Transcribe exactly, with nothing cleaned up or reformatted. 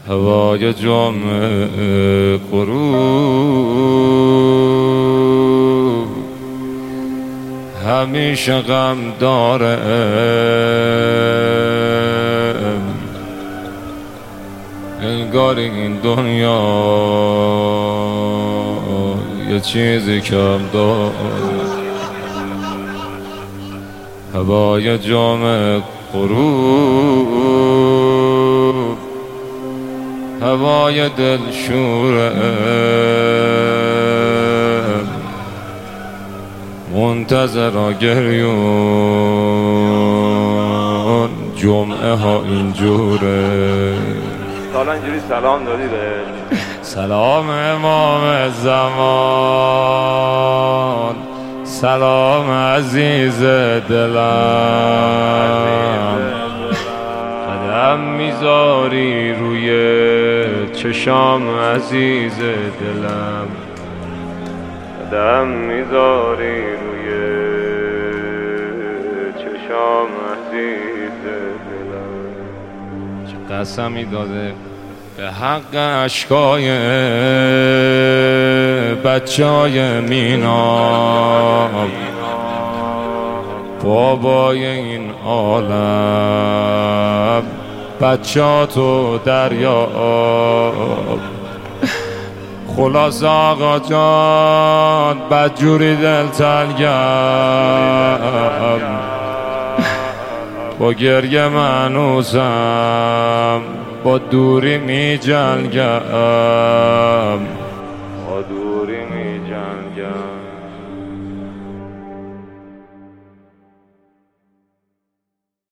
هوای جمع غروب همیشه غم داره، انگار این دنیا یه چیزی کم داره. هوای جمع غروب هوای دلشوره، منتظر گریون جمعه ها اینجوره. حالا اینجوری سلام دادی بهش. سلام امام زمان، سلام عزیز دلم، قدم میذاری روی چشام عزیز دلم، قدم میذاری روی چشام عزیز دلم. چه قسمی داده به حق اشکای بچه های مینا، بابای این عالم بچه ها تو دریاب. خلاص آقا جان بدجوری دل تنگم، با گریه منوزم با دوری می جنگم، با دوری می